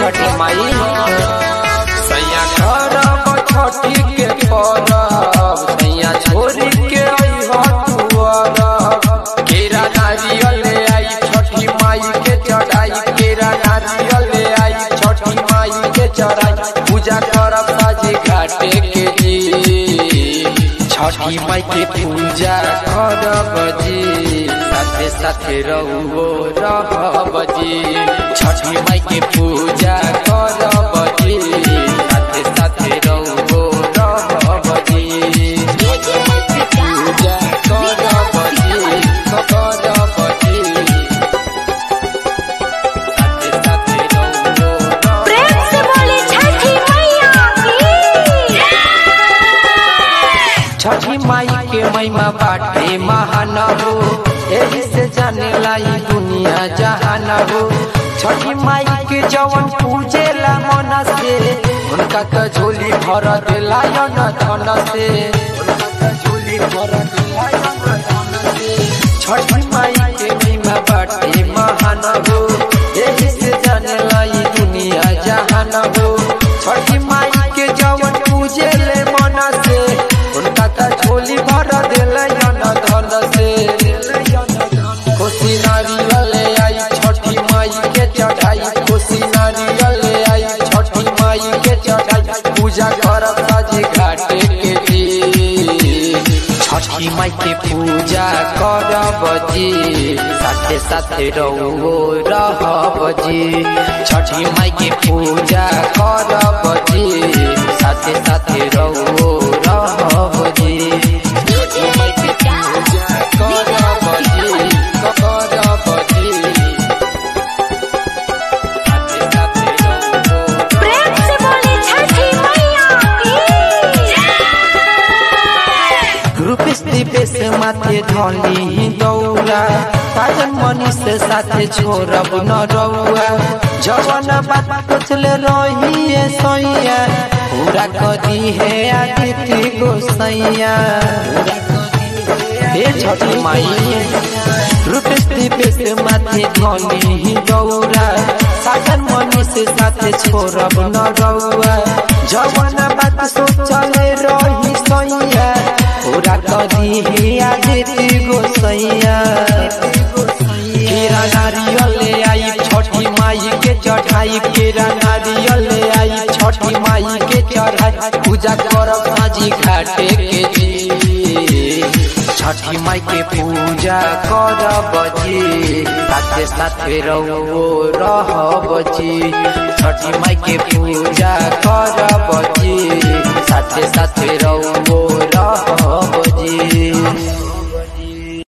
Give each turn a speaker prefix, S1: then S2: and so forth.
S1: छठी माई सैया करब छठी के परब सैया छोरी के केरा नारियल ले आई छठी माई के चढ़ाई केरा नारियल ले आई छठी माई के चढ़ाई पूजा करब साजे घाटे के जी छठी माई के पूजा करब जी साथे साथे रहुओ रहब जी छठी माई के पूजा करब जी साथे साथे रहुओ रहब जी पूजा करब जी करब जी साथे साथे रहुओ
S2: प्रेम से बोले छठी मैया की
S1: छठी माई के महिमा बाटे महान हो एही से जाने लाई दुनिया जहान हो छठी माई के जवन पूजेला मन से उनका तो झोली भर देला न धन से झोली भर देला न धन से छठी माई के महिमा बाटे महान हो एही से जाने लाई दुनिया जहान हो छठी माई के जवन पूजेले मन से उनका तो झोली भर देला न धन से खुशी नारियल ले आई छठी माई के चढ़ाई खुशी नारियल ले आई छठी माई के चढ़ाई पूजा करब साजे घाटे के जी छठी माई के पूजा करब जी साथे साथे रहुओ रहब जी छठी माई के पूजा करब जी साथे साथे रहुओ रहब जी छठी माई के पूजा करब जी करब जी साथे साथे रहुओ
S2: प्रेम से बोले छठी मैया की
S1: रूपस्ती पेश माथे ढली दौरा साजन मनीष साथे छोड़ब न रउआ जवन बात पूछले रही सैया पूरा कदी है आदित्य गोसैया हे छठी माई रूपस्ती पेश माथे ढली दौरा साजन मनीष साथे छोड़ब न रउआ जवन बात सोचले रही सैया पूरा कदी है आदित्य गोसैया केरा नारियल ले आई छठी माई के चढ़ाई केरा नारियल ले आई छठी माई के चढ़ाई पूजा करब साजी घाटे के जी छठी माई के पूजा करब जी साथे साथे रहुओ रहब जी छठी माई के पूजा करब जी साथे साथे रहुओ रहब